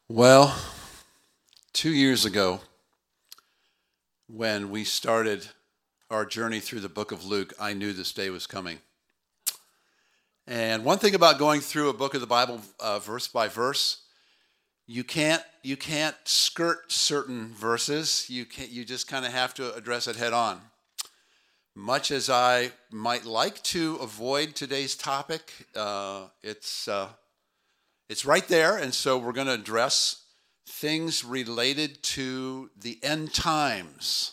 Well, 2 years ago, when we started our journey through the book of Luke, I knew this day was coming. And one thing about going through a book of the Bible verse by verse, you can't skirt certain verses. You just kind of have to address it head on. Much as I might like to avoid today's topic, it's right there, and so we're going to address things related to the end times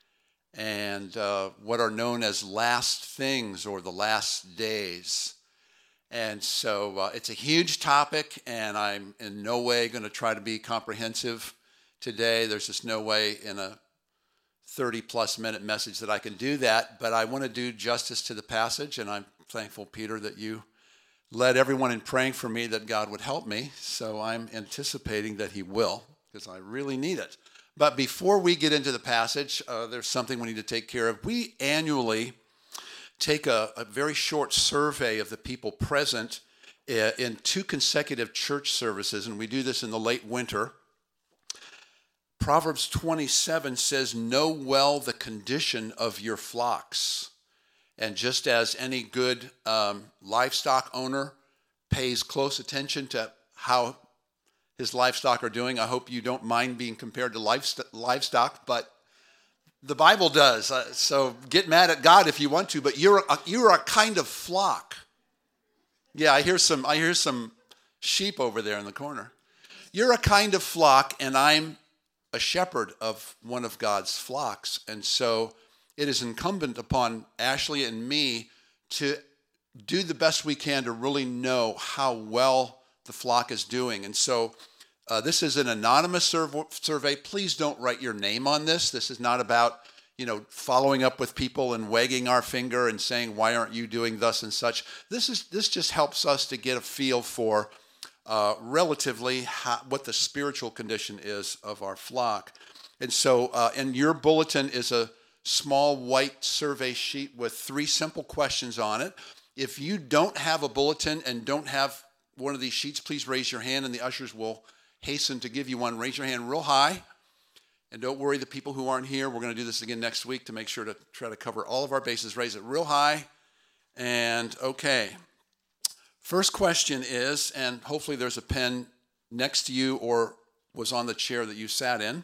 and what are known as last things or the last days. And so it's a huge topic, and I'm in no way going to try to be comprehensive today. There's just no way in a 30-plus minute message that I can do that, but I want to do justice to the passage, and I'm thankful, Peter, that you led everyone in praying for me that God would help me. So I'm anticipating that he will, because I really need it. But before we get into the passage, there's something we need to take care of. We annually take a very short survey of the people present in 2 consecutive church services, and we do this in the late winter. Proverbs 27 says, "Know well the condition of your flocks." And just as any good livestock owner pays close attention to how his livestock are doing, I hope you don't mind being compared to livestock, but the Bible does. So get mad at God if you want to, but you're a kind of flock. Yeah, I hear some sheep over there in the corner. You're a kind of flock, and I'm a shepherd of one of God's flocks, and so it is incumbent upon Ashley and me to do the best we can to really know how well the flock is doing. And so this is an anonymous survey. Please don't write your name on this. This is not about, following up with people and wagging our finger and saying, why aren't you doing thus and such? This just helps us to get a feel for relatively what the spiritual condition is of our flock. And so in your bulletin is a small white survey sheet with 3 simple questions on it. If you don't have a bulletin and don't have one of these sheets, please raise your hand and the ushers will hasten to give you one. Raise your hand real high. And don't worry, the people who aren't here, we're going to do this again next week to make sure to try to cover all of our bases. Raise it real high. And okay. First question is, and hopefully there's a pen next to you or was on the chair that you sat in.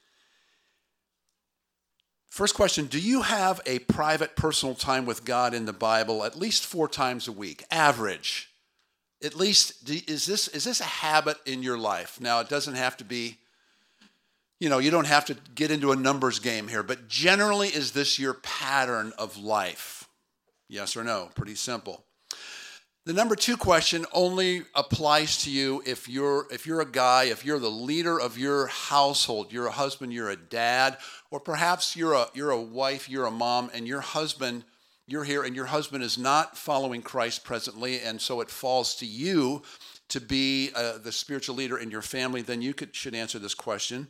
First question, do you have a private personal time with God in the Bible at least 4 times a week? Average. At least, is this a habit in your life? Now, it doesn't have to be, you don't have to get into a numbers game here, but generally, is this your pattern of life? Yes or no? Pretty simple. The number 2 question only applies to you if you're a guy, if you're the leader of your household, you're a husband, you're a dad, or perhaps you're a wife, you're a mom, and you're here, and your husband is not following Christ presently, and so it falls to you to be the spiritual leader in your family. Then you should answer this question.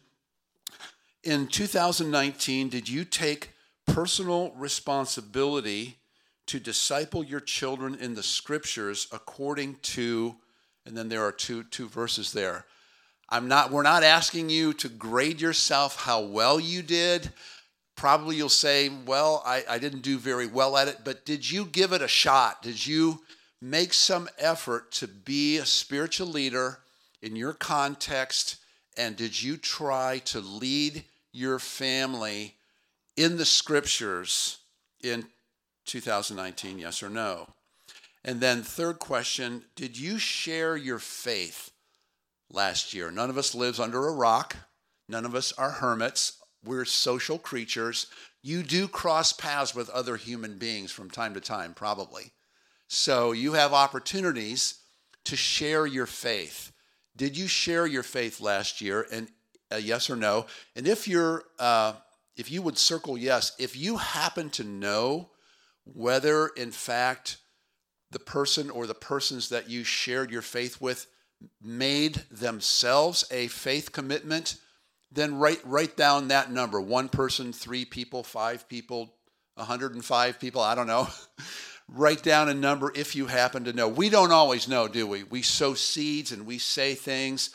In 2019, did you take personal responsibility to disciple your children in the scriptures according to, and then there are two verses there. We're not asking you to grade yourself how well you did. Probably you'll say, well, I didn't do very well at it, but did you give it a shot? Did you make some effort to be a spiritual leader in your context? And did you try to lead your family in the scriptures in 2019, yes or no? And then third question, did you share your faith last year? None of us lives under a rock. None of us are hermits. We're social creatures. You do cross paths with other human beings from time to time, probably. So you have opportunities to share your faith. Did you share your faith last year? And yes or no? And if you would circle yes, if you happen to know whether, in fact, the person or the persons that you shared your faith with made themselves a faith commitment, then write down that number. 1 person, 3 people, 5 people, 105 people, I don't know. Write down a number if you happen to know. We don't always know, do we? We sow seeds and we say things.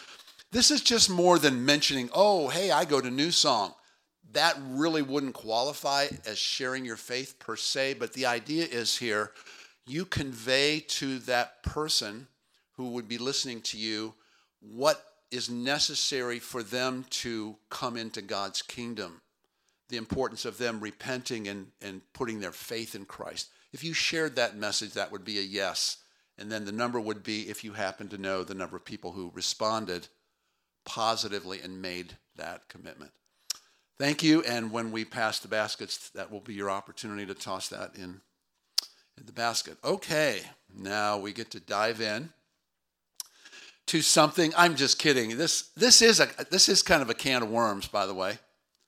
This is just more than mentioning, oh, hey, I go to New Song. That really wouldn't qualify as sharing your faith per se, but the idea is here, you convey to that person who would be listening to you what is necessary for them to come into God's kingdom, the importance of them repenting and putting their faith in Christ. If you shared that message, that would be a yes. And then the number would be, if you happen to know the number of people who responded positively and made that commitment. Thank you. And when we pass the baskets, that will be your opportunity to toss that in the basket. Okay, now we get to dive in to something. I'm just kidding. This is kind of a can of worms, by the way.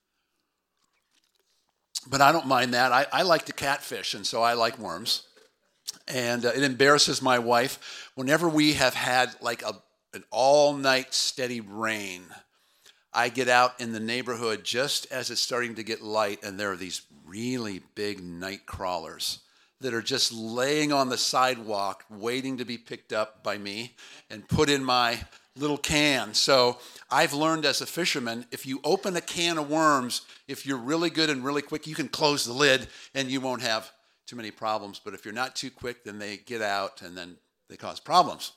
But I don't mind that. I like to catfish, and so I like worms. And it embarrasses my wife whenever we have had like an all-night steady rain. I get out in the neighborhood just as it's starting to get light, and there are these really big night crawlers that are just laying on the sidewalk waiting to be picked up by me and put in my little can. So I've learned as a fisherman, if you open a can of worms, if you're really good and really quick, you can close the lid and you won't have too many problems. But if you're not too quick, then they get out and then they cause problems.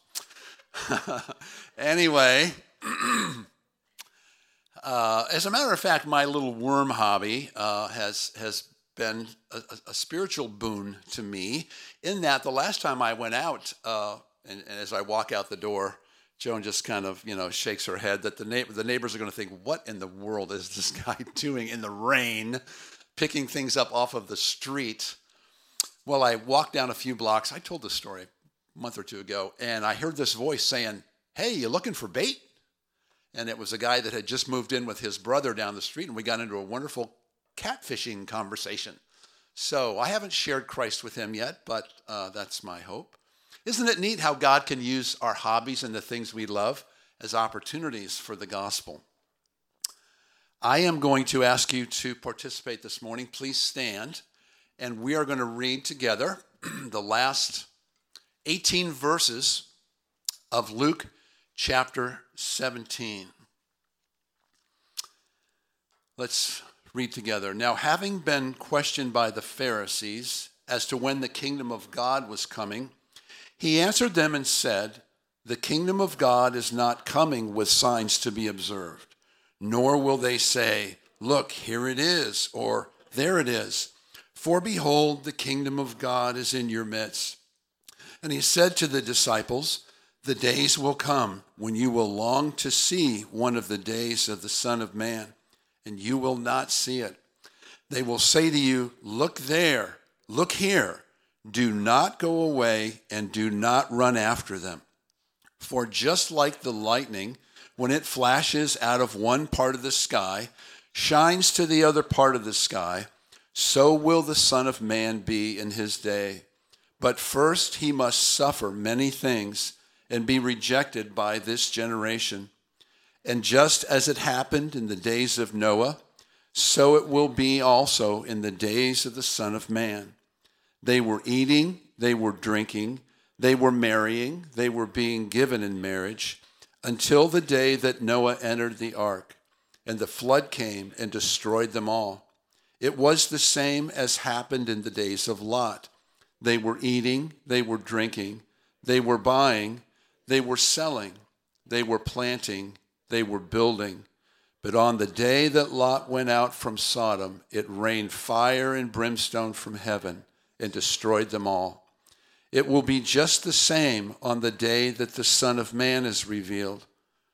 Anyway, as a matter of fact, my little worm hobby has been a spiritual boon to me, in that the last time I went out, and as I walk out the door, Joan just kind of, shakes her head that the neighbors are going to think, what in the world is this guy doing in the rain, picking things up off of the street? Well, I walked down a few blocks. I told this story a month or two ago, and I heard this voice saying, hey, you looking for bait? And it was a guy that had just moved in with his brother down the street, and we got into a wonderful catfishing conversation. So I haven't shared Christ with him yet, but that's my hope. Isn't it neat how God can use our hobbies and the things we love as opportunities for the gospel? I am going to ask you to participate this morning. Please stand, and we are going to read together the last 18 verses of Luke chapter 17. Let's read together. Now, having been questioned by the Pharisees as to when the kingdom of God was coming, he answered them and said, the kingdom of God is not coming with signs to be observed, nor will they say, look, here it is, or there it is. For behold, the kingdom of God is in your midst. And he said to the disciples, the days will come when you will long to see one of the days of the Son of Man, and you will not see it. They will say to you, look there, look here. Do not go away and do not run after them. For just like the lightning, when it flashes out of one part of the sky, shines to the other part of the sky, so will the Son of Man be in his day. But first he must suffer many things and be rejected by this generation. And just as it happened in the days of Noah, so it will be also in the days of the Son of Man. They were eating, they were drinking, they were marrying, they were being given in marriage, until the day that Noah entered the ark, and the flood came and destroyed them all. It was the same as happened in the days of Lot. They were eating, they were drinking, they were buying, they were selling, they were planting, they were building. But on the day that Lot went out from Sodom, it rained fire and brimstone from heaven and destroyed them all. It will be just the same on the day that the Son of Man is revealed.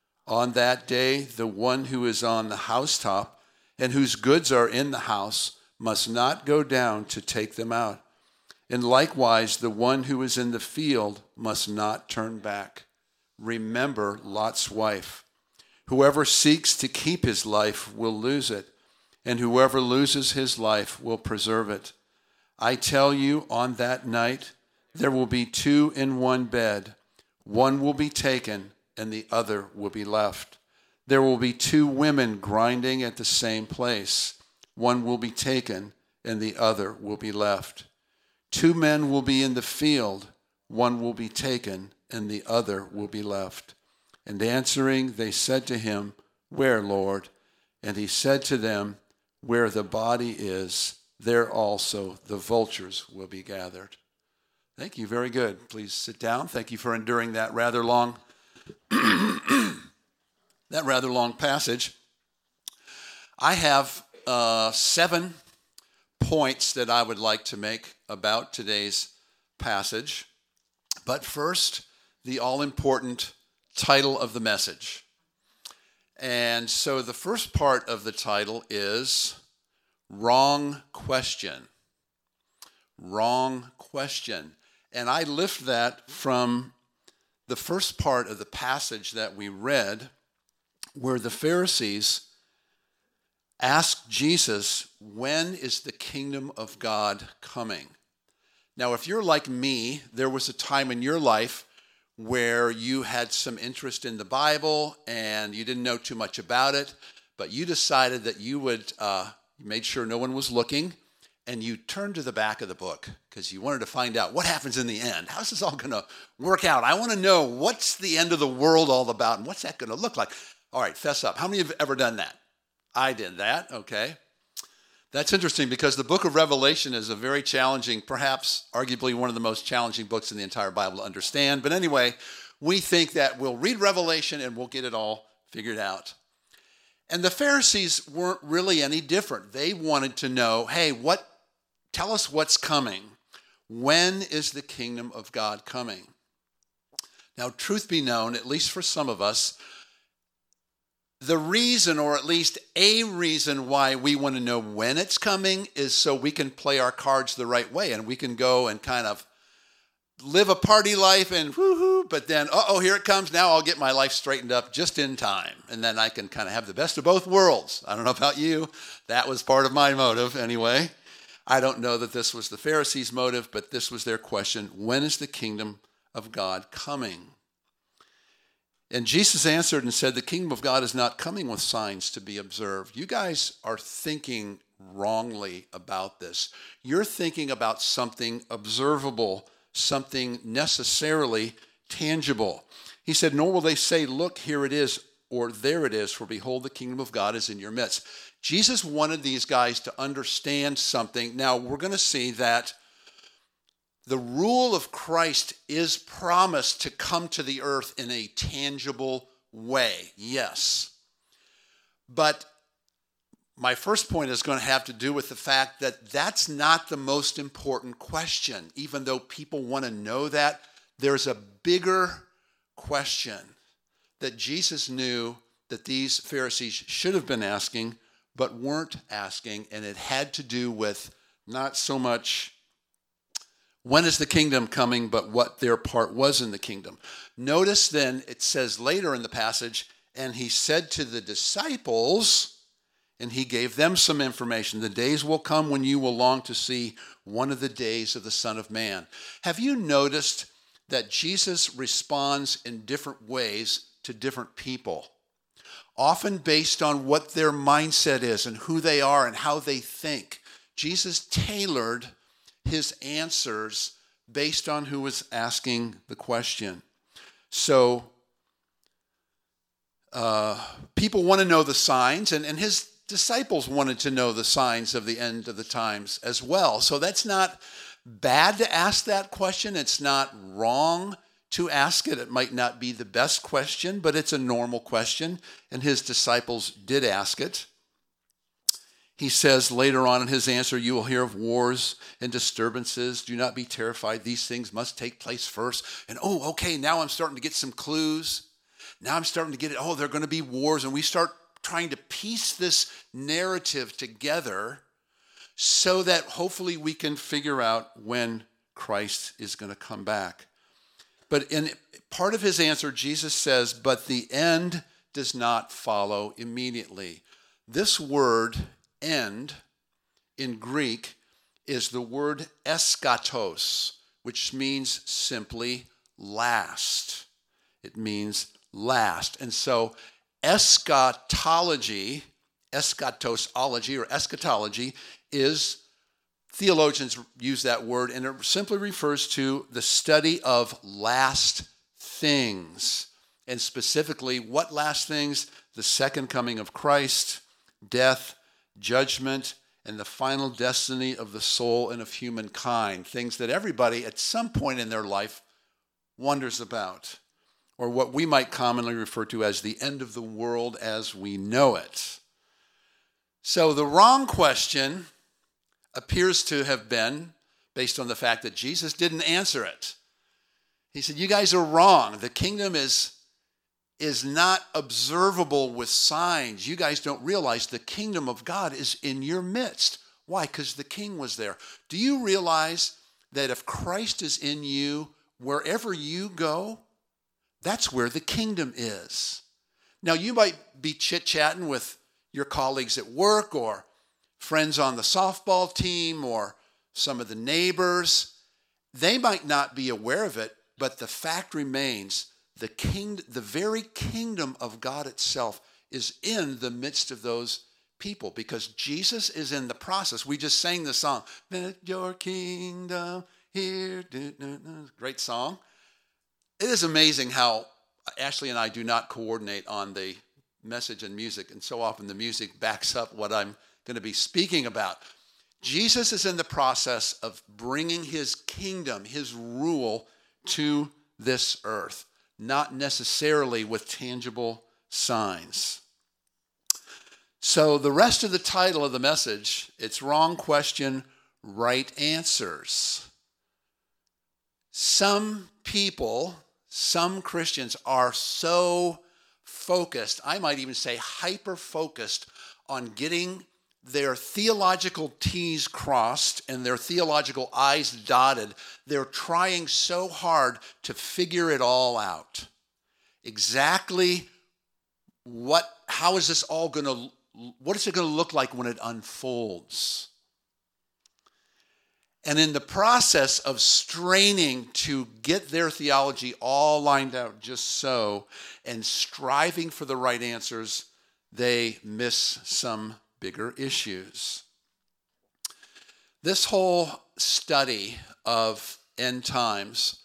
On that day, the one who is on the housetop and whose goods are in the house must not go down to take them out. And likewise, the one who is in the field must not turn back. Remember Lot's wife. Whoever seeks to keep his life will lose it, and whoever loses his life will preserve it. I tell you, on that night, there will be two in one bed. One will be taken, and the other will be left. There will be two women grinding at the same place. One will be taken, and the other will be left. Two men will be in the field. One will be taken, and the other will be left. And answering, they said to him, Where, Lord? And he said to them, Where the body is, there also the vultures will be gathered. Thank you. Very good. Please sit down. Thank you for enduring that rather long passage. I have 7 points that I would like to make about today's passage. But first, the all-important title of the message. And so the first part of the title is Wrong Question. Wrong question. And I lift that from the first part of the passage that we read, where the Pharisees asked Jesus, when is the kingdom of God coming? Now, if you're like me, there was a time in your life where you had some interest in the Bible and you didn't know too much about it, but you decided that you would, you made sure no one was looking, and you turned to the back of the book because you wanted to find out what happens in the end. How's this all going to work out? I want to know, what's the end of the world all about, and what's that going to look like? All right, fess up. How many have ever done that? I did that, okay. That's interesting because the book of Revelation is a very challenging, perhaps arguably one of the most challenging books in the entire Bible to understand. But anyway, we think that we'll read Revelation and we'll get it all figured out. And the Pharisees weren't really any different. They wanted to know, hey, tell us what's coming. When is the kingdom of God coming? Now, truth be known, at least for some of us, the reason, or at least a reason why we want to know when it's coming is so we can play our cards the right way and we can go and kind of live a party life and woohoo, but then, here it comes. Now I'll get my life straightened up just in time. And then I can kind of have the best of both worlds. I don't know about you. That was part of my motive anyway. I don't know that this was the Pharisees' motive, but this was their question. When is the kingdom of God coming? And Jesus answered and said, the kingdom of God is not coming with signs to be observed. You guys are thinking wrongly about this. You're thinking about something observable, something necessarily tangible. He said, nor will they say, look, here it is, or there it is, for behold, the kingdom of God is in your midst. Jesus wanted these guys to understand something. Now, we're going to see that the rule of Christ is promised to come to the earth in a tangible way, yes. But my first point is going to have to do with the fact that that's not the most important question. Even though people want to know that, there's a bigger question that Jesus knew that these Pharisees should have been asking, but weren't asking, and it had to do with not so much when is the kingdom coming, but what their part was in the kingdom. Notice then, it says later in the passage, and he said to the disciples, and he gave them some information, the days will come when you will long to see one of the days of the Son of Man. Have you noticed that Jesus responds in different ways to different people? Often based on what their mindset is and who they are and how they think. Jesus tailored his answers based on who was asking the question. So people want to know the signs, and his disciples wanted to know the signs of the end of the times as well. So that's not bad to ask that question. It's not wrong to ask it. It might not be the best question, but it's a normal question, and his disciples did ask it. He says later on in his answer, you will hear of wars and disturbances. Do not be terrified. These things must take place first. And okay, now I'm starting to get some clues. Now I'm starting to get it. There are going to be wars. And we start trying to piece this narrative together so that hopefully we can figure out when Christ is going to come back. But in part of his answer, Jesus says, but the end does not follow immediately. This word end in Greek is the word eskatos, which means simply last. It means last. And so eschatology is, theologians use that word, and it simply refers to the study of last things. And specifically, what last things? The second coming of Christ, death, judgment, and the final destiny of the soul and of humankind. Things that everybody at some point in their life wonders about, or what we might commonly refer to as the end of the world as we know it. So the wrong question appears to have been based on the fact that Jesus didn't answer it. He said, you guys are wrong. The kingdom is not observable with signs. You guys don't realize the kingdom of God is in your midst. Why? Because the king was there. Do you realize that if Christ is in you, wherever you go, that's where the kingdom is? Now, you might be chit-chatting with your colleagues at work or friends on the softball team or some of the neighbors. They might not be aware of it, but the fact remains, the very kingdom of God itself is in the midst of those people because Jesus is in the process. We just sang the song, "Let your kingdom here." Great song. It is amazing how Ashley and I do not coordinate on the message and music, and so often the music backs up what I'm going to be speaking about. Jesus is in the process of bringing his kingdom, his rule to this earth, not necessarily with tangible signs. So the rest of the title of the message, it's Wrong Question, Right Answers. Some people, some Christians are so focused, I might even say hyper-focused on getting their theological T's crossed and their theological I's dotted. They're trying so hard to figure it all out. Exactly how is this all going to, what is it going to look like when it unfolds? And in the process of straining to get their theology all lined out just so, and striving for the right answers, they miss some bigger issues. This whole study of end times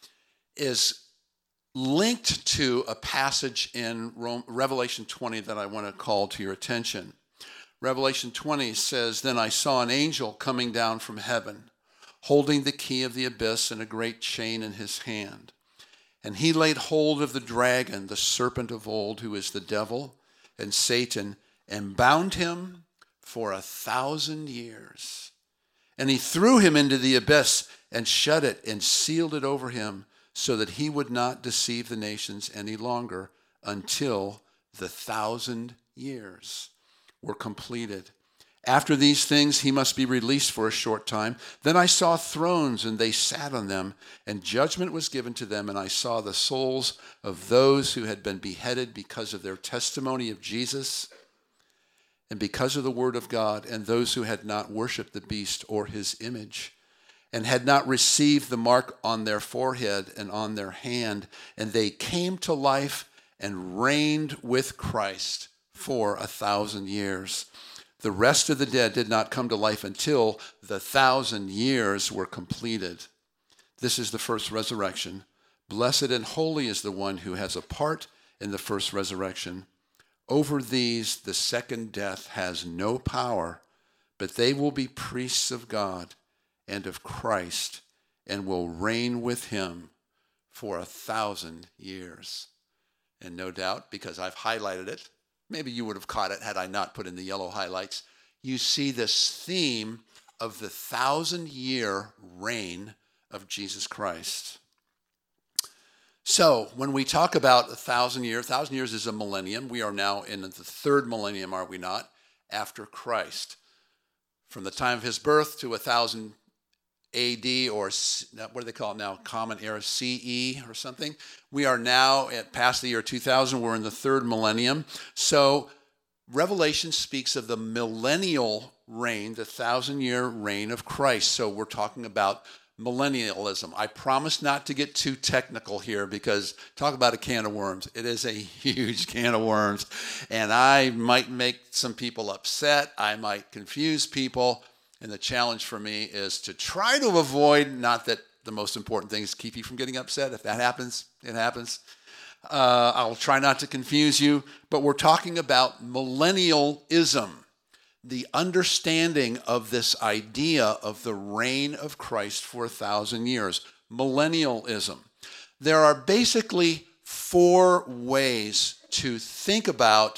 is linked to a passage in Revelation 20 that I want to call to your attention. Revelation 20 says, "Then I saw an angel coming down from heaven, holding the key of the abyss and a great chain in his hand. And he laid hold of the dragon, the serpent of old, who is the devil and Satan, and bound him for 1,000 years. And he threw him into the abyss and shut it and sealed it over him so that he would not deceive the nations any longer until the 1,000 years were completed. After these things, he must be released for a short time. Then I saw thrones, and they sat on them, and judgment was given to them. And I saw the souls of those who had been beheaded because of their testimony of Jesus and because of the word of God, and those who had not worshipped the beast or his image, and had not received the mark on their forehead and on their hand. And they came to life and reigned with Christ for 1,000 years. The rest of the dead did not come to life until the 1,000 years were completed. This is the first resurrection. Blessed and holy is the one who has a part in the first resurrection. Over these, the second death has no power, but they will be priests of God and of Christ and will reign with him for 1,000 years. And no doubt, because I've highlighted it, maybe you would have caught it had I not put in the yellow highlights. You see this theme of the 1,000-year reign of Jesus Christ. So when we talk about 1,000 years, 1,000 years is a millennium. We are now in the third millennium, are we not, after Christ. From the time of his birth to 1,000 AD, or what do they call it now, Common Era, CE or something. We are now at past the year 2000. We're in the third millennium. So Revelation speaks of the millennial reign, the 1,000-year reign of Christ. So we're talking about millennialism. I promise not to get too technical here because talk about a can of worms. It is a huge can of worms. And I might make some people upset. I might confuse people. And the challenge for me is to try to avoid, not that the most important thing is keep you from getting upset. If that happens, it happens. I'll try not to confuse you, but we're talking about millennialism, the understanding of this idea of the reign of Christ for 1,000 years. Millennialism. There are basically four ways to think about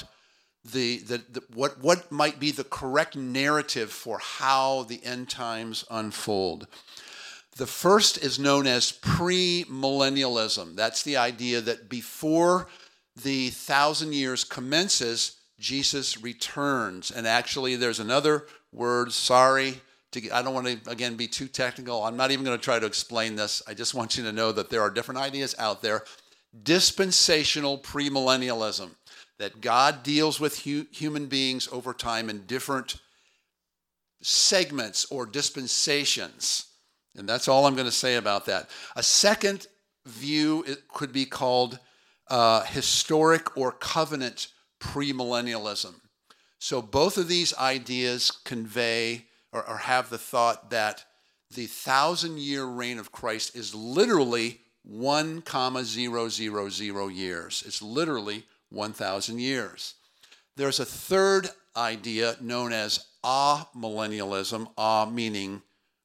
what might be the correct narrative for how the end times unfold. The first is known as premillennialism. That's the idea that before the 1,000 years commences, Jesus returns. And actually, there's another word, I don't want to, again, be too technical. I'm not even going to try to explain this. I just want you to know that there are different ideas out there. Dispensational premillennialism, that God deals with human beings over time in different segments or dispensations. And that's all I'm going to say about that. A second view, it could be called historic or covenant premillennialism. So both of these ideas convey or have the thought that the 1,000-year reign of Christ is literally 1,000 years. It's literally 1,000 years. There's a third idea known as amillennialism, meaning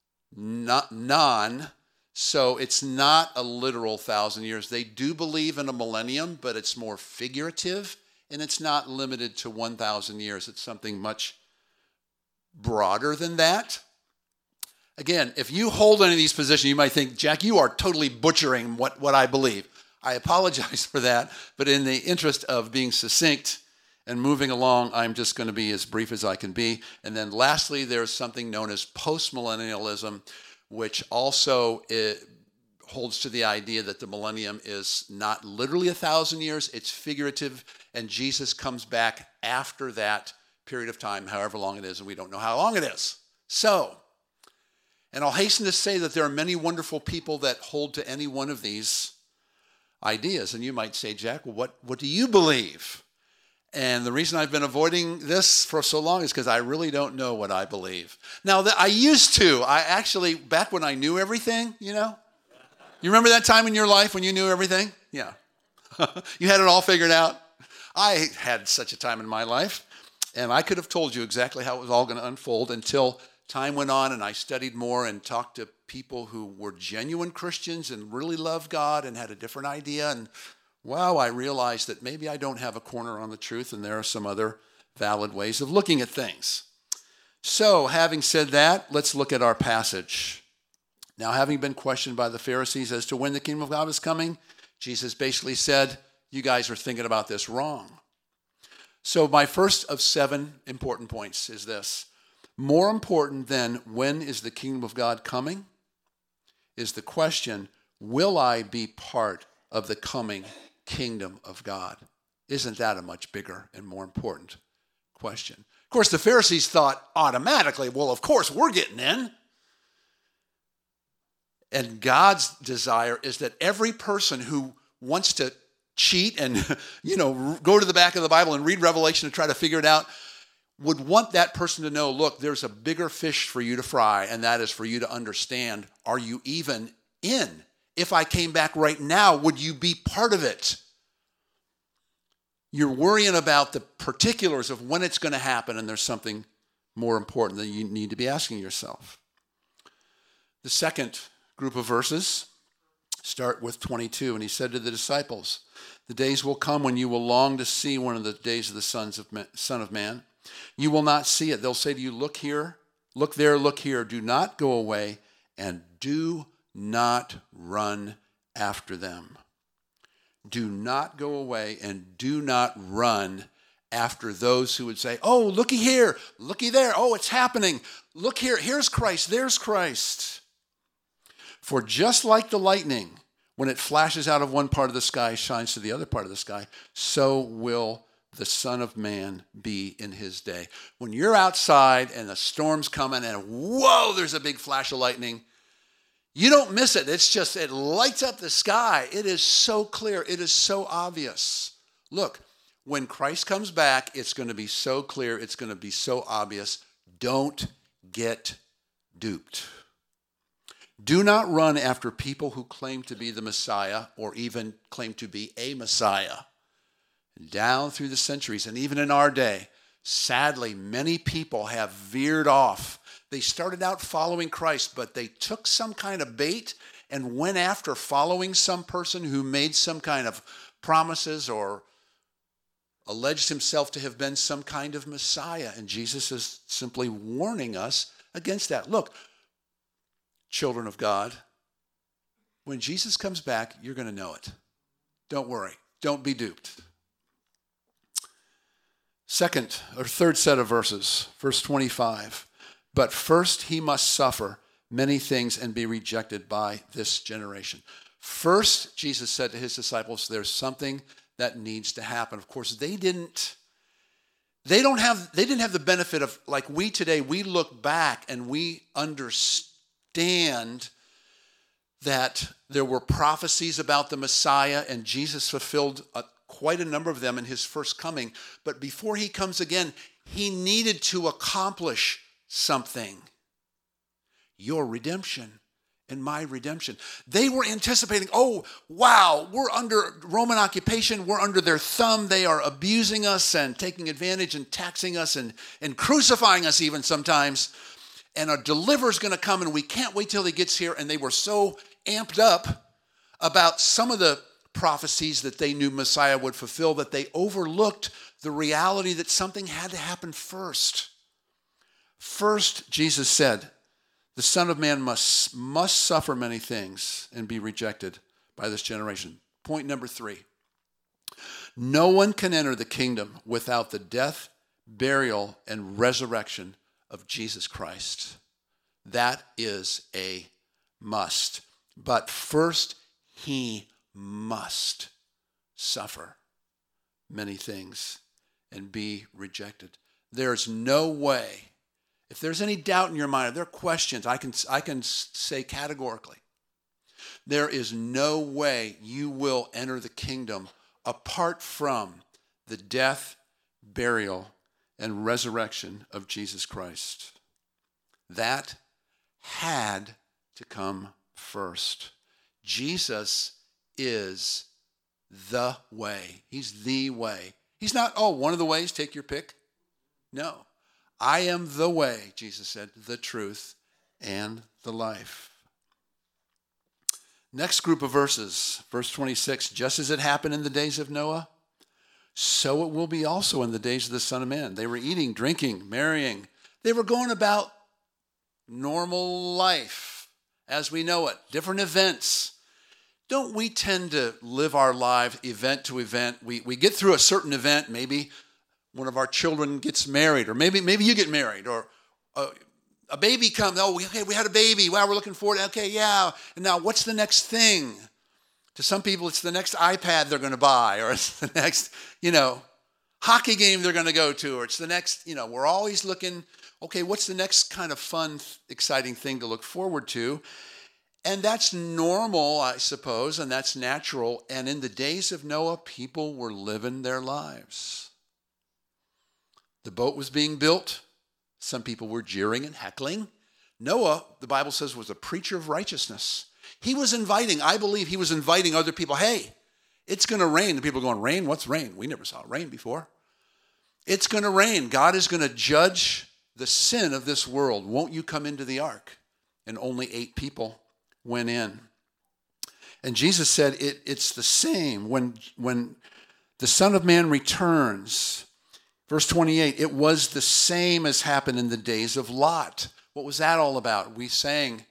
non, so it's not a literal 1,000 years. They do believe in a millennium, but it's more figurative, and it's not limited to 1,000 years. It's something much broader than that. Again, if you hold any of these positions, you might think, Jack, you are totally butchering what I believe. I apologize for that, but in the interest of being succinct and moving along, I'm just going to be as brief as I can be. And then lastly, there's something known as postmillennialism, which also holds to the idea that the millennium is not literally 1,000 years, it's figurative, and Jesus comes back after that period of time, however long it is, and we don't know how long it is. So, and I'll hasten to say that there are many wonderful people that hold to any one of these ideas. And you might say, Jack, well, what do you believe? And the reason I've been avoiding this for so long is because I really don't know what I believe. Now, I used to. I actually, back when I knew everything, you remember that time in your life when you knew everything? Yeah. You had it all figured out. I had such a time in my life, and I could have told you exactly how it was all going to unfold until time went on and I studied more and talked to people who were genuine Christians and really loved God and had a different idea. And wow, I realized that maybe I don't have a corner on the truth and there are some other valid ways of looking at things. So having said that, let's look at our passage. Now, having been questioned by the Pharisees as to when the kingdom of God is coming, Jesus basically said, you guys are thinking about this wrong. So my first of 7 important points is this. More important than when is the kingdom of God coming is the question, will I be part of the coming kingdom of God? Isn't that a much bigger and more important question? Of course, the Pharisees thought automatically, well, of course, we're getting in. And God's desire is that every person who wants to cheat and, go to the back of the Bible and read Revelation and try to figure it out, would want that person to know, look, there's a bigger fish for you to fry, and that is for you to understand, are you even in? If I came back right now, would you be part of it? You're worrying about the particulars of when it's going to happen, and there's something more important that you need to be asking yourself. The second group of verses start with 22, and he said to the disciples, the days will come when you will long to see one of the days of the Son of Man. You will not see it. They'll say to you, look here, look there, look here. Do not go away and do not run after them. Do not go away and do not run after those who would say, oh, looky here, looky there. Oh, it's happening. Look here. Here's Christ. There's Christ. For just like the lightning, when it flashes out of one part of the sky, shines to the other part of the sky, so will the Son of Man be in his day. When you're outside and the storm's coming and whoa, there's a big flash of lightning, you don't miss it. It lights up the sky. It is so clear. It is so obvious. Look, when Christ comes back, it's going to be so clear. It's going to be so obvious. Don't get duped. Do not run after people who claim to be the Messiah or even claim to be a Messiah. Down through the centuries and even in our day, sadly, many people have veered off. They started out following Christ, but they took some kind of bait and went after following some person who made some kind of promises or alleged himself to have been some kind of Messiah. And Jesus is simply warning us against that. Look, children of God, when Jesus comes back, you're going to know it. Don't worry. Don't be duped. Third set of verses, verse 25. But first he must suffer many things and be rejected by this generation. First, Jesus said to his disciples, there's something that needs to happen. Of course, they didn't have the benefit of, like we today, we look back and we understand that there were prophecies about the Messiah and Jesus fulfilled quite a number of them in his first coming. But before he comes again, he needed to accomplish something. Your redemption and my redemption. They were anticipating, oh, wow, we're under Roman occupation. We're under their thumb. They are abusing us and taking advantage and taxing us and crucifying us even sometimes. And a deliverer's going to come and we can't wait till he gets here. And they were so amped up about some of the prophecies that they knew Messiah would fulfill that they overlooked the reality that something had to happen first. First, Jesus said, the Son of Man must suffer many things and be rejected by this generation. Point number 3. No one can enter the kingdom without the death, burial, and resurrection of Jesus Christ. That is a must. But first, he must suffer many things and be rejected. There's no way. If there's any doubt in your mind, if there are questions, I can say categorically, there is no way you will enter the kingdom apart from the death, burial, and resurrection of Jesus Christ. That had to come first. Jesus is the way. He's the way. He's not, one of the ways, take your pick. No. I am the way, Jesus said, the truth and the life. Next group of verses, verse 26, just as it happened in the days of Noah, so it will be also in the days of the Son of Man. They were eating, drinking, marrying. They were going about normal life as we know it, different events. Don't we tend to live our life event to event? We get through a certain event, maybe one of our children gets married, or maybe you get married, or a baby comes. Oh, we had a baby. Wow, we're looking forward. Okay, yeah. And now what's the next thing? To some people, it's the next iPad they're going to buy, or it's the next, hockey game they're going to go to, or it's the next, we're always looking, okay, what's the next kind of fun, exciting thing to look forward to? And that's normal, I suppose, and that's natural. And in the days of Noah, people were living their lives. The boat was being built. Some people were jeering and heckling. Noah, the Bible says, was a preacher of righteousness. He was inviting other people, hey, it's going to rain. And people are going, rain? What's rain? We never saw rain before. It's going to rain. God is going to judge the sin of this world. Won't you come into the ark? And only 8 people went in. And Jesus said it's the same when the Son of Man returns. Verse 28, it was the same as happened in the days of Lot. What was that all about? We sang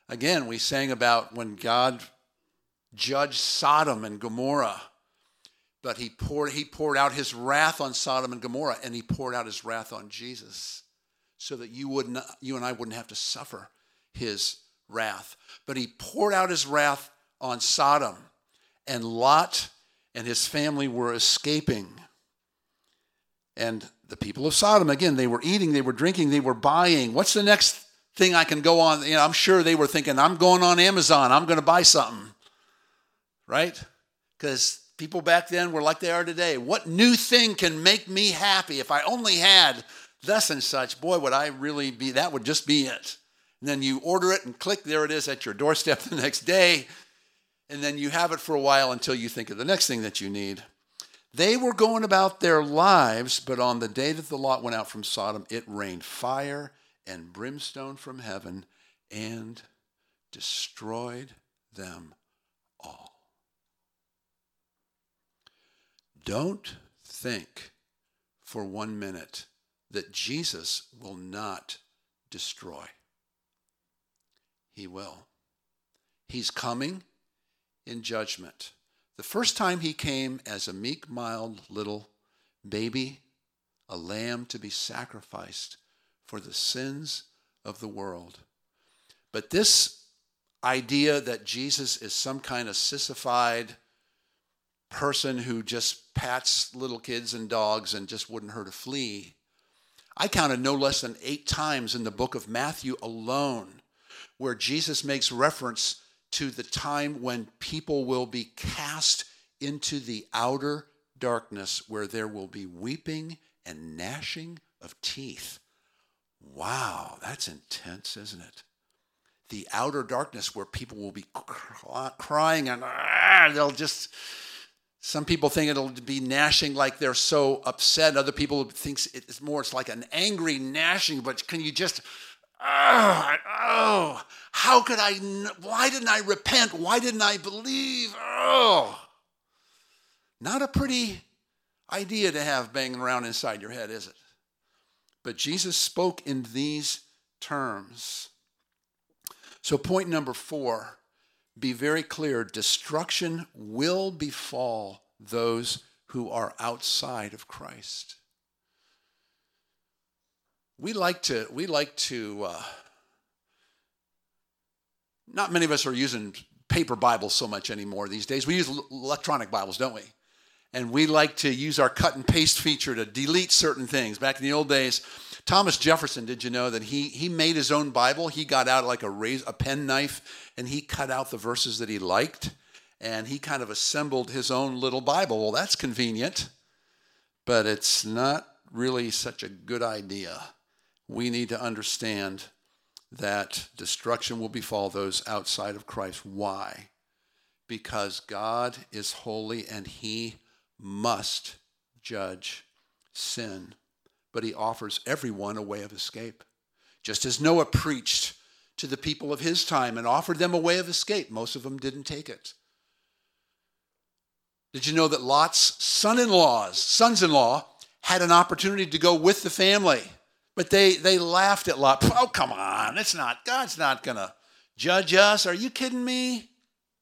about when God judged Sodom and Gomorrah. But he poured out his wrath on Sodom and Gomorrah, and he poured out his wrath on Jesus so that you and I wouldn't have to suffer his wrath. But he poured out his wrath on Sodom, and Lot and his family were escaping. And the people of Sodom, again, they were eating, they were drinking, they were buying. What's the next thing I can go on? I'm sure they were thinking, I'm going on Amazon, I'm going to buy something, right? Because people back then were like they are today. What new thing can make me happy? If I only had thus and such, boy, would I really be, that would just be it. And then you order it and click, there it is at your doorstep the next day. And then you have it for a while until you think of the next thing that you need. They were going about their lives, but on the day that the Lot went out from Sodom, it rained fire and brimstone from heaven and destroyed them all. Don't think for 1 minute that Jesus will not destroy. He will. He's coming in judgment. The first time he came as a meek, mild little baby, a lamb to be sacrificed for the sins of the world. But this idea that Jesus is some kind of sissified person who just pats little kids and dogs and just wouldn't hurt a flea, I counted no less than 8 times in the book of Matthew alone where Jesus makes reference to the time when people will be cast into the outer darkness where there will be weeping and gnashing of teeth. Wow, that's intense, isn't it? The outer darkness where people will be crying and they'll just, some people think it'll be gnashing like they're so upset. Other people think it's like an angry gnashing, but can you just, how could why didn't I repent? Why didn't I believe? Not a pretty idea to have banging around inside your head, is it? But Jesus spoke in these terms. So point number 4, be very clear. Destruction will befall those who are outside of Christ. We like to, not many of us are using paper Bibles so much anymore these days. We use electronic Bibles, don't we? And we like to use our cut and paste feature to delete certain things. Back in the old days, Thomas Jefferson, did you know that he made his own Bible? He got out like a pen knife and he cut out the verses that he liked and he kind of assembled his own little Bible. Well, that's convenient, but it's not really such a good idea. We need to understand that destruction will befall those outside of Christ. Why? Because God is holy and he must judge sin. But he offers everyone a way of escape. Just as Noah preached to the people of his time and offered them a way of escape, most of them didn't take it. Did you know that Lot's sons-in-law had an opportunity to go with the family? But they laughed at Lot. Oh, come on, God's not going to judge us. Are you kidding me?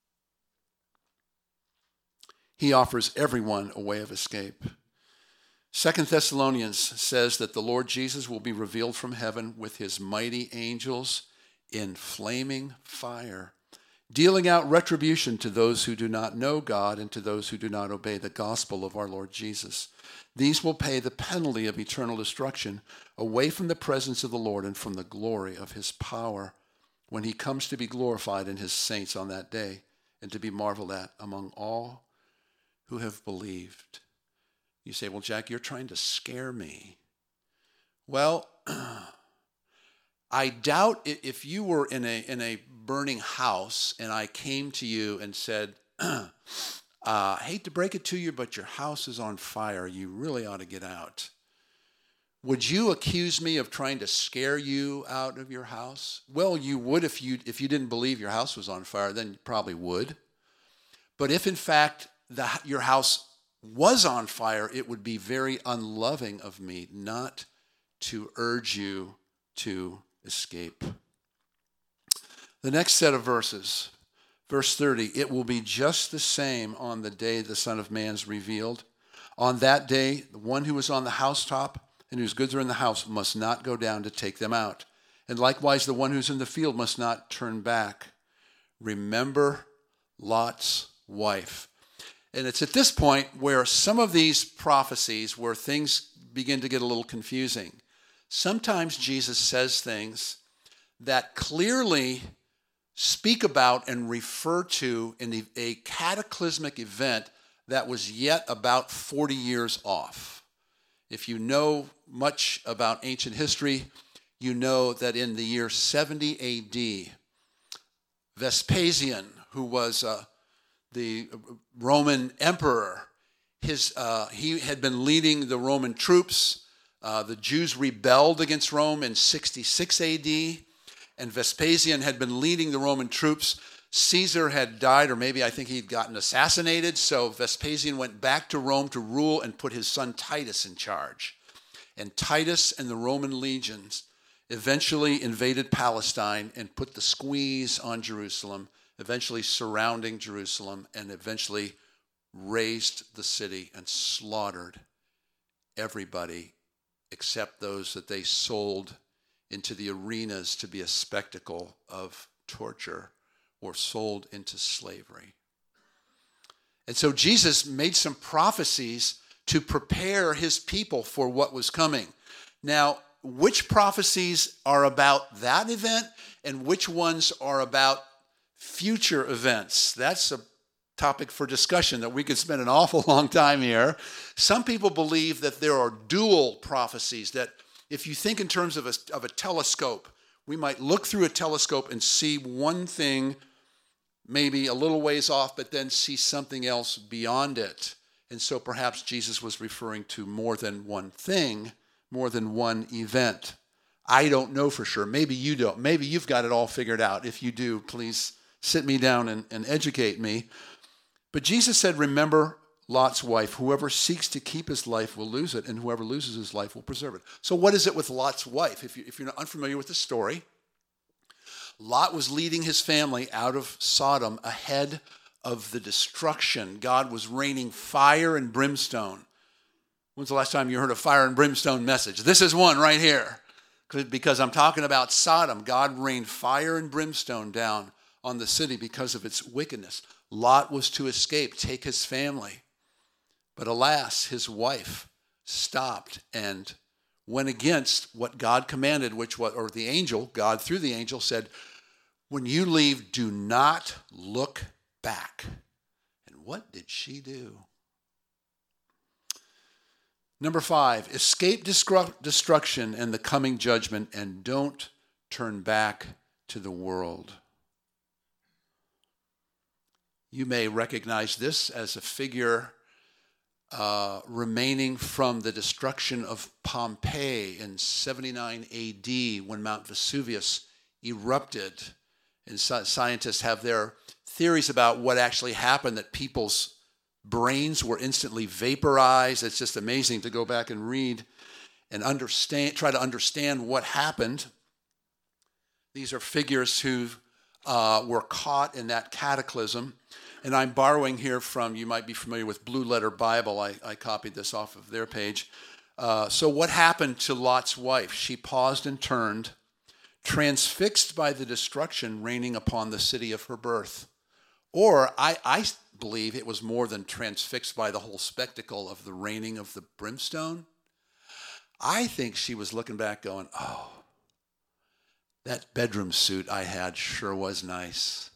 He offers everyone a way of escape. 2 Thessalonians says that the Lord Jesus will be revealed from heaven with his mighty angels in flaming fire, dealing out retribution to those who do not know God and to those who do not obey the gospel of our Lord Jesus. These will pay the penalty of eternal destruction away from the presence of the Lord and from the glory of his power when he comes to be glorified in his saints on that day and to be marveled at among all who have believed. You say, well, Jack, you're trying to scare me. Well, I doubt if you were in a burning house and I came to you and said, I hate to break it to you, but your house is on fire. You really ought to get out. Would you accuse me of trying to scare you out of your house? Well, you would if you didn't believe your house was on fire, then you probably would. But if in fact your house was on fire, it would be very unloving of me not to urge you to escape. The next set of verses, verse 30, it will be just the same on the day the Son of Man is revealed. On that day, the one who is on the housetop and whose goods are in the house must not go down to take them out. And likewise, the one who's in the field must not turn back. Remember Lot's wife. And it's at this point where some of these prophecies, where things begin to get a little confusing. Sometimes Jesus says things that clearly speak about and refer to a cataclysmic event that was yet about 40 years off. If you know much about ancient history, you know that in the year 70 AD, Vespasian, who was the Roman emperor, he had been leading the Roman troops. The Jews rebelled against Rome in 66 AD, and Vespasian had been leading the Roman troops. Caesar had died, or maybe I think he'd gotten assassinated, so Vespasian went back to Rome to rule and put his son Titus in charge. And Titus and the Roman legions eventually invaded Palestine and put the squeeze on Jerusalem, eventually surrounding Jerusalem, and eventually razed the city and slaughtered everybody except those that they sold into the arenas to be a spectacle of torture or sold into slavery. And so Jesus made some prophecies to prepare his people for what was coming. Now, which prophecies are about that event and which ones are about future events? That's a topic for discussion that we could spend an awful long time here. Some people believe that there are dual prophecies, that if you think in terms of a telescope, we might look through a telescope and see one thing maybe a little ways off, but then see something else beyond it. And so perhaps Jesus was referring to more than one thing, more than one event. I don't know for sure. Maybe you don't. Maybe you've got it all figured out. If you do, please sit me down and educate me. But Jesus said, remember Lot's wife. Whoever seeks to keep his life will lose it, and whoever loses his life will preserve it. So what is it with Lot's wife? If you're not unfamiliar with the story, Lot was leading his family out of Sodom ahead of the destruction. God was raining fire and brimstone. When's the last time you heard a fire and brimstone message? This is one right here. Because I'm talking about Sodom. God rained fire and brimstone down on the city because of its wickedness. Lot was to escape, take his family. But alas, his wife stopped and went against what God commanded, or the angel, God through the angel said, when you leave, do not look back. And what did she do? Number 5, escape destruction and the coming judgment, and don't turn back to the world. You may recognize this as a figure remaining from the destruction of Pompeii in 79 AD when Mount Vesuvius erupted. And scientists have their theories about what actually happened, that people's brains were instantly vaporized. It's just amazing to go back and read and try to understand what happened. These are figures who were caught in that cataclysm. And I'm borrowing here from, you might be familiar with Blue Letter Bible. I copied this off of their page. So what happened to Lot's wife? She paused and turned, transfixed by the destruction raining upon the city of her birth. Or I believe it was more than transfixed by the whole spectacle of the raining of the brimstone. I think she was looking back going, oh, that bedroom suit I had sure was nice.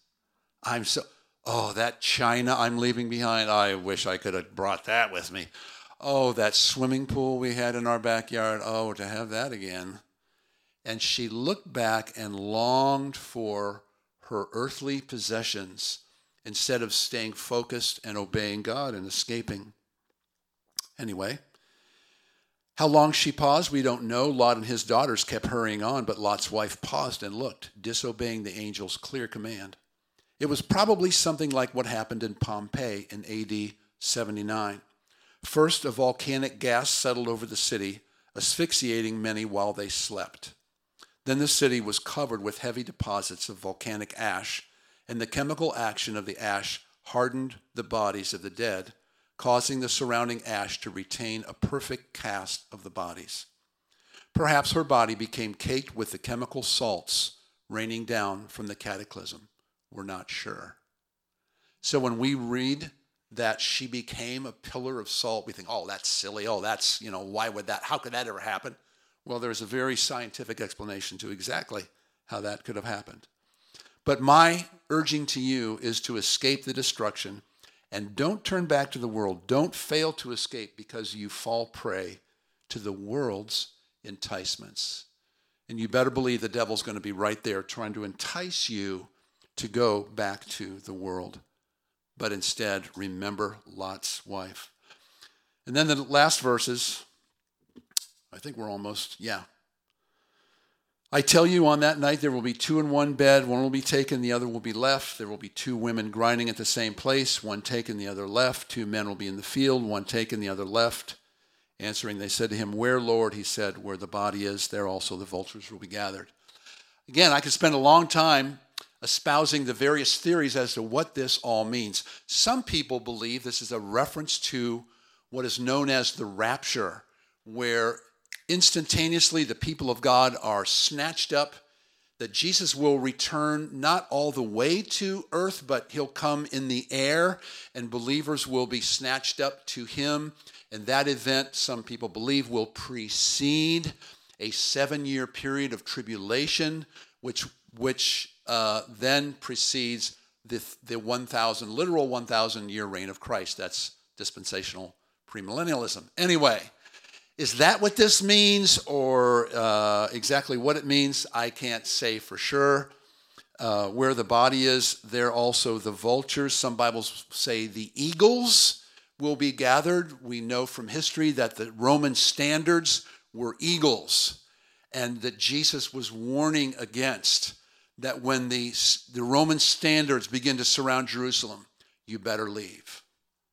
That china I'm leaving behind, I wish I could have brought that with me. Oh, that swimming pool we had in our backyard, oh, to have that again. And she looked back and longed for her earthly possessions instead of staying focused and obeying God and escaping. Anyway, how long she paused, we don't know. Lot and his daughters kept hurrying on, but Lot's wife paused and looked, disobeying the angel's clear command. It was probably something like what happened in Pompeii in AD 79. First, a volcanic gas settled over the city, asphyxiating many while they slept. Then the city was covered with heavy deposits of volcanic ash, and the chemical action of the ash hardened the bodies of the dead, causing the surrounding ash to retain a perfect cast of the bodies. Perhaps her body became caked with the chemical salts raining down from the cataclysm. We're not sure. So when we read that she became a pillar of salt, we think, oh, that's silly. Oh, that's, why would that, how could that ever happen? Well, there's a very scientific explanation to exactly how that could have happened. But my urging to you is to escape the destruction and don't turn back to the world. Don't fail to escape because you fall prey to the world's enticements. And you better believe the devil's going to be right there trying to entice you to go back to the world. But instead, remember Lot's wife. And then the last verses, I think we're almost, I tell you, on that night there will be two in one bed. One will be taken, the other will be left. There will be two women grinding at the same place. One taken, the other left. Two men will be in the field. One taken, the other left. Answering, they said to him, "Where, Lord?" He said, "Where the body is, there also the vultures will be gathered." Again, I could spend a long time espousing the various theories as to what this all means. Some people believe this is a reference to what is known as the rapture, where instantaneously the people of God are snatched up, that Jesus will return not all the way to earth, but he'll come in the air, and believers will be snatched up to him. And that event, some people believe, will precede a 7-year period of tribulation, which then precedes the 1,000, literal 1,000-year reign of Christ. That's dispensational premillennialism. Anyway, is that what this means, or exactly what it means? I can't say for sure. Where the body is, there also the vultures. Some Bibles say the eagles will be gathered. We know from history that the Roman standards were eagles, and that Jesus was warning against that when the Roman standards begin to surround Jerusalem, you better leave.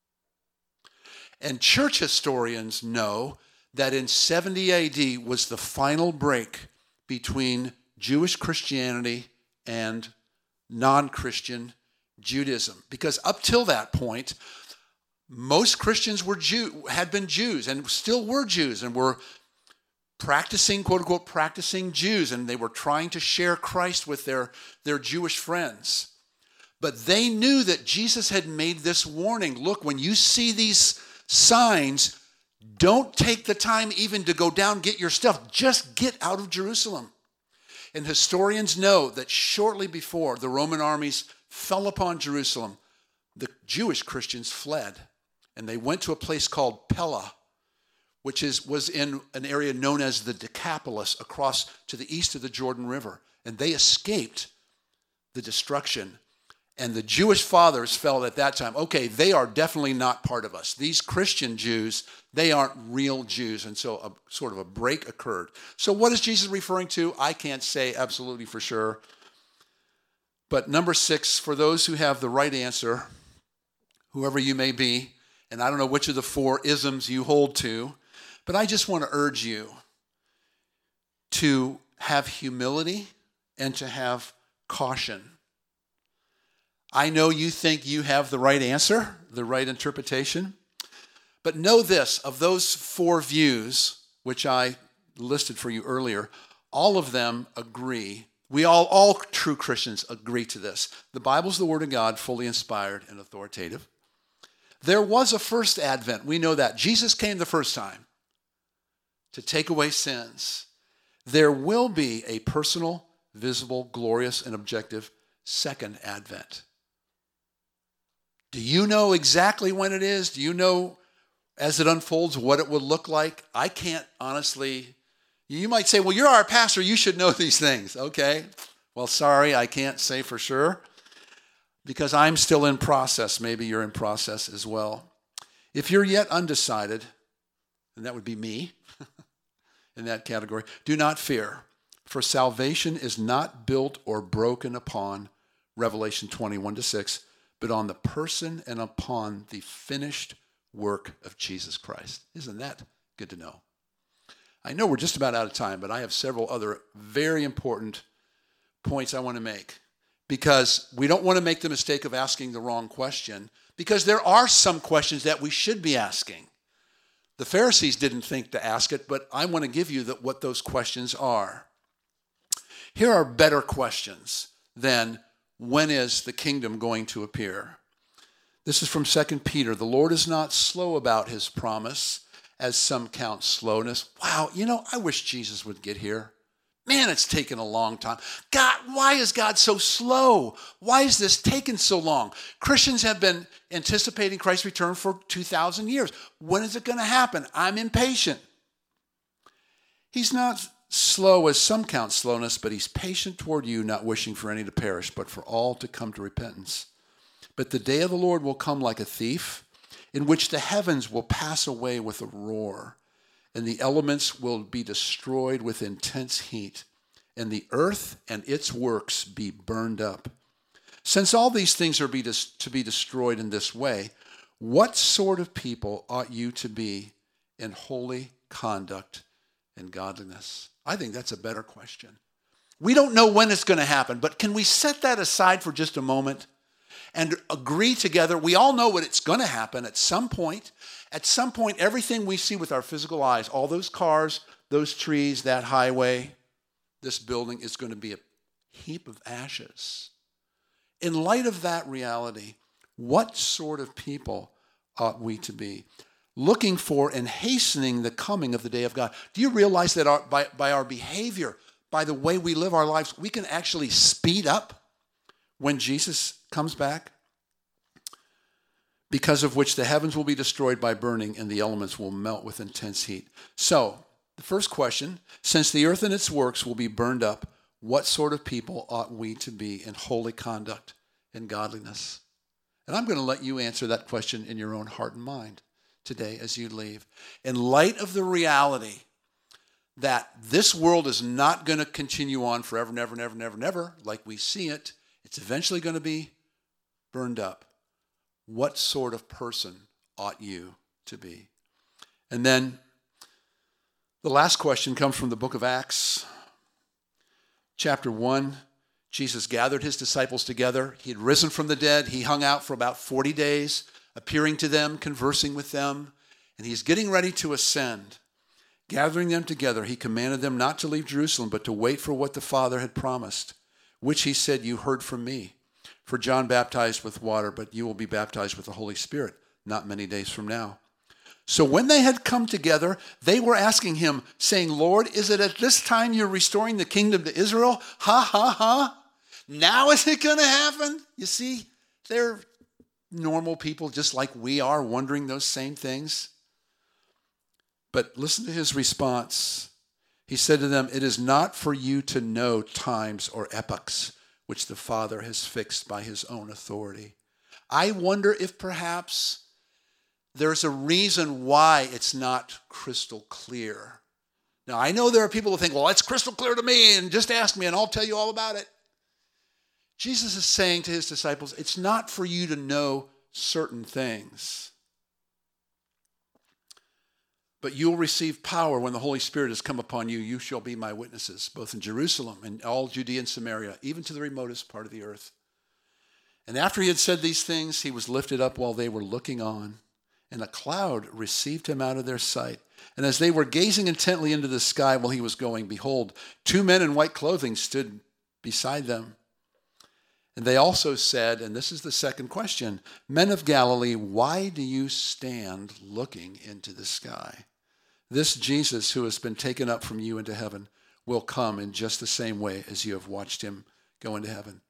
And church historians know that in 70 AD was the final break between Jewish Christianity and non-Christian Judaism. Because up till that point, most Christians had been Jews and still were Jews and were practicing, quote unquote, practicing Jews, and they were trying to share Christ with their Jewish friends. But they knew that Jesus had made this warning. Look, when you see these signs, don't take the time even to go down, get your stuff. Just get out of Jerusalem. And historians know that shortly before the Roman armies fell upon Jerusalem, the Jewish Christians fled. And they went to a place called Pella, which was in an area known as the Decapolis, across to the east of the Jordan River. And they escaped the destruction. And the Jewish fathers felt at that time, okay, they are definitely not part of us. These Christian Jews, they aren't real Jews. And so sort of a break occurred. So what is Jesus referring to? I can't say absolutely for sure. But number 6, for those who have the right answer, whoever you may be, and I don't know which of the 4 isms you hold to, but I just want to urge you to have humility and to have caution. I know you think you have the right answer, the right interpretation, but know this, of those 4 views, which I listed for you earlier, all of them agree. We all true Christians agree to this. The Bible's the Word of God, fully inspired and authoritative. There was a first advent. We know that. Jesus came the first time to take away sins. There will be a personal, visible, glorious, and objective second advent. Do you know exactly when it is? Do you know, as it unfolds, what it will look like? I can't honestly. You might say, well, you're our pastor. You should know these things. Okay. Well, sorry, I can't say for sure, because I'm still in process. Maybe you're in process as well. If you're yet undecided, and that would be me in that category, do not fear, for salvation is not built or broken upon Revelation 21-6, but on the person and upon the finished work of Jesus Christ. Isn't that good to know? I know we're just about out of time, but I have several other very important points I want to make, because we don't want to make the mistake of asking the wrong question, because there are some questions that we should be asking. The Pharisees didn't think to ask it, but I want to give you what those questions are. Here are better questions than, when is the kingdom going to appear? This is from 2 Peter. The Lord is not slow about his promise, as some count slowness. Wow, I wish Jesus would get here. Man, it's taken a long time. God, why is God so slow? Why is this taking so long? Christians have been anticipating Christ's return for 2,000 years. When is it going to happen? I'm impatient. He's not slow as some count slowness, but he's patient toward you, not wishing for any to perish, but for all to come to repentance. But the day of the Lord will come like a thief, in which the heavens will pass away with a roar, and the elements will be destroyed with intense heat, and the earth and its works be burned up. Since all these things are to be destroyed in this way, what sort of people ought you to be in holy conduct and godliness? I think that's a better question. We don't know when it's going to happen, but can we set that aside for just a moment and agree together? We all know what it's going to happen at some point. At some point, everything we see with our physical eyes, all those cars, those trees, that highway, this building is going to be a heap of ashes. In light of that reality, what sort of people ought we to be? Looking for and hastening the coming of the day of God. Do you realize that by our behavior, by the way we live our lives, we can actually speed up when Jesus comes back? Because of which the heavens will be destroyed by burning and the elements will melt with intense heat. So, the first question, since the earth and its works will be burned up, what sort of people ought we to be in holy conduct and godliness? And I'm going to let you answer that question in your own heart and mind today as you leave. In light of the reality that this world is not going to continue on forever, never, never, never, never, like we see it, it's eventually going to be burned up. What sort of person ought you to be? And then the last question comes from the book of Acts, chapter 1. Jesus gathered his disciples together. He had risen from the dead. He hung out for about 40 days, appearing to them, conversing with them, and he's getting ready to ascend. Gathering them together, he commanded them not to leave Jerusalem, but to wait for what the Father had promised, which he said, you heard from me. For John baptized with water, but you will be baptized with the Holy Spirit not many days from now. So when they had come together, they were asking him, saying, Lord, is it at this time you're restoring the kingdom to Israel? Ha, ha, ha. Now is it going to happen? You see, they're normal people just like we are, wondering those same things. But listen to his response. He said to them, it is not for you to know times or epochs which the Father has fixed by his own authority. I wonder if perhaps there's a reason why it's not crystal clear. Now, I know there are people who think, well, it's crystal clear to me, and just ask me, and I'll tell you all about it. Jesus is saying to his disciples, it's not for you to know certain things, but you'll receive power when the Holy Spirit has come upon you. You shall be my witnesses, both in Jerusalem and all Judea and Samaria, even to the remotest part of the earth. And after he had said these things, he was lifted up while they were looking on, and a cloud received him out of their sight. And as they were gazing intently into the sky while he was going, behold, 2 men in white clothing stood beside them. And they also said, and this is the second question, men of Galilee, why do you stand looking into the sky? This Jesus who has been taken up from you into heaven will come in just the same way as you have watched him go into heaven.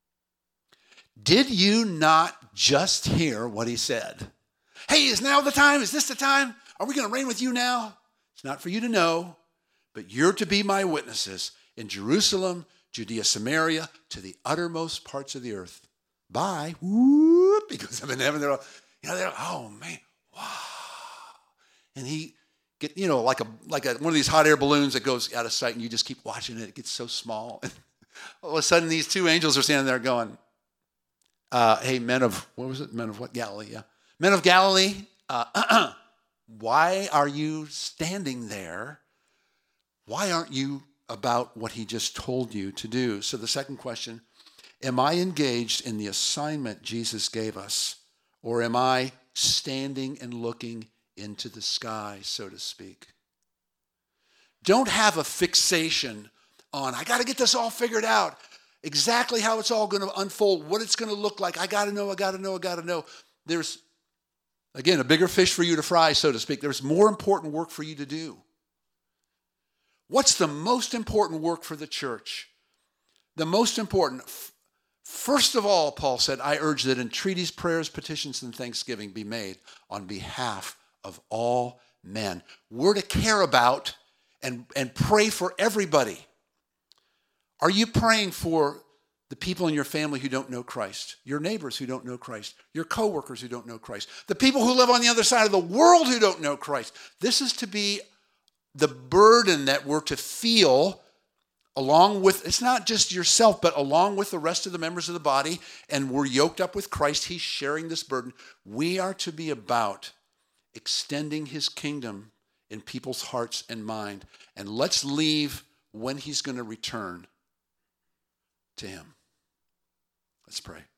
Did you not just hear what he said? Hey, is now the time? Is this the time? Are we going to reign with you now? It's not for you to know, but you're to be my witnesses in Jerusalem, Judea, Samaria, to the uttermost parts of the earth. Bye. Whoop, because I'm in heaven. They're like, oh man, wow. And he get, like one of these hot air balloons that goes out of sight, and you just keep watching it. It gets so small. And all of a sudden, these 2 angels are standing there going, hey, men of what? Galilee, yeah. Men of Galilee, why are you standing there? Why aren't you about what he just told you to do? So the second question, am I engaged in the assignment Jesus gave us, or am I standing and looking into the sky, so to speak? Don't have a fixation on, I got to get this all figured out, exactly how it's all going to unfold, what it's going to look like. I got to know. There's, again, a bigger fish for you to fry, so to speak. There's more important work for you to do. What's the most important work for the church? The most important, first of all, Paul said, I urge that entreaties, prayers, petitions, and thanksgiving be made on behalf of all men. We're to care about and pray for everybody. Are you praying for the people in your family who don't know Christ, your neighbors who don't know Christ, your coworkers who don't know Christ, the people who live on the other side of the world who don't know Christ? This is to be the burden that we're to feel along with, it's not just yourself, but along with the rest of the members of the body, and we're yoked up with Christ. He's sharing this burden. We are to be about extending his kingdom in people's hearts and mind. And let's leave when he's going to return to him. Let's pray.